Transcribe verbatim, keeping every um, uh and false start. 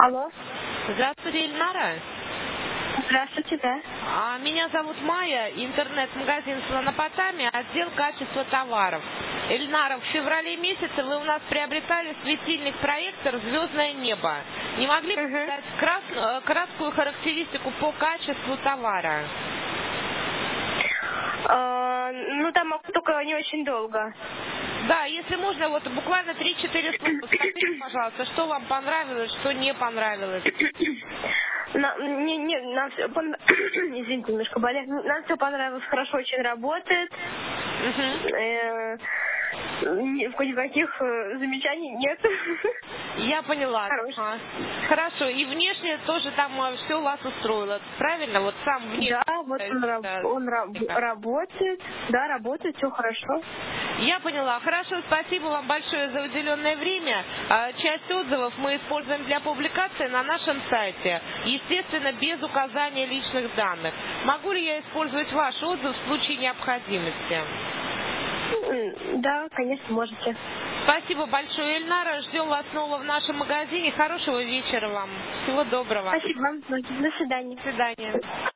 Алло. Здравствуйте, Эльнара. Здравствуйте, да. А, Меня зовут Майя, интернет-магазин Слонопотамия, отдел качества товаров. Эльнара, в феврале месяце вы у нас приобретали светильник-проектор «Звездное небо». Не могли бы Угу. дать крас- краткую характеристику по качеству товара? А, ну, там могу только не очень долго. Да, если можно, вот буквально три-четыре слова. Скажите, пожалуйста, что вам понравилось, что не понравилось? На, не, не, нам все пон... Извините, немножко болезнь. Нам все понравилось, хорошо очень работает. Угу. Э, ни- Никаких э, замечаний нет. Я поняла. Хорош. Ага. Хорошо. И внешне тоже там все вас устроило. Правильно? Вот сам внешне. Да, вот он, раб- Да. он раб- работает. Да, работает, все хорошо. Я поняла. Хорошо, спасибо вам большое за уделенное время. А, Часть отзывов мы используем для публикации на нашем сайте. Естественно, без указания личных данных. Могу ли я использовать ваш отзыв в случае необходимости? М, Да, конечно, можете. Спасибо большое, Эльнара. Ждем вас снова в нашем магазине. Хорошего вечера вам. Всего доброго. Спасибо вам. До свидания. До свидания.